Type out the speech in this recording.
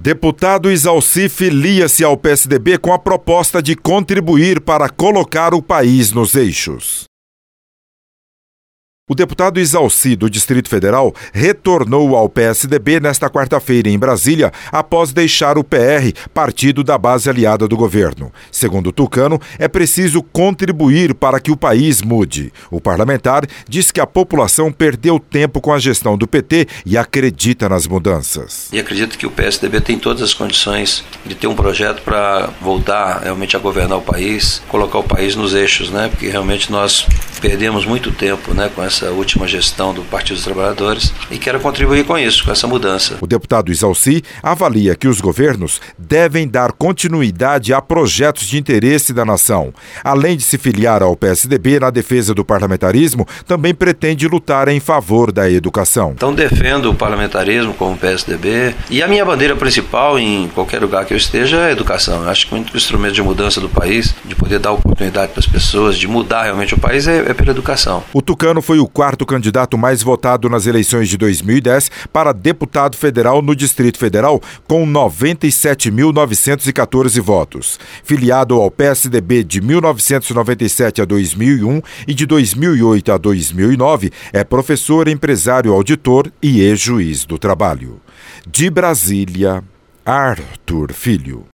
Deputado Isalci filia-se ao PSDB com a proposta de contribuir para colocar o país nos eixos. O deputado Isalci, do Distrito Federal, retornou ao PSDB nesta quarta-feira em Brasília, após deixar o PR, partido da base aliada do governo. Segundo Tucano, é preciso contribuir para que o país mude. O parlamentar diz que a população perdeu tempo com a gestão do PT e acredita nas mudanças. E acredito que o PSDB tem todas as condições de ter um projeto para voltar realmente a governar o país, colocar o país nos eixos, Porque realmente nós perdemos muito tempo, com essa última gestão do Partido dos Trabalhadores, e quero contribuir com isso, com essa mudança. O deputado Isalci avalia que os governos devem dar continuidade a projetos de interesse da nação. Além de se filiar ao PSDB na defesa do parlamentarismo, também pretende lutar em favor da educação. Então defendo o parlamentarismo como PSDB, e a minha bandeira principal em qualquer lugar que eu esteja é a educação. Eu acho que o único instrumento de mudança do país, de poder dar oportunidade para as pessoas, de mudar realmente o país, é pela educação. O Tucano foi o quarto candidato mais votado nas eleições de 2010 para deputado federal no Distrito Federal, com 97.914 votos. Filiado ao PSDB de 1997 a 2001 e de 2008 a 2009, é professor, empresário, auditor e ex-juiz do trabalho. De Brasília, Arthur Filho.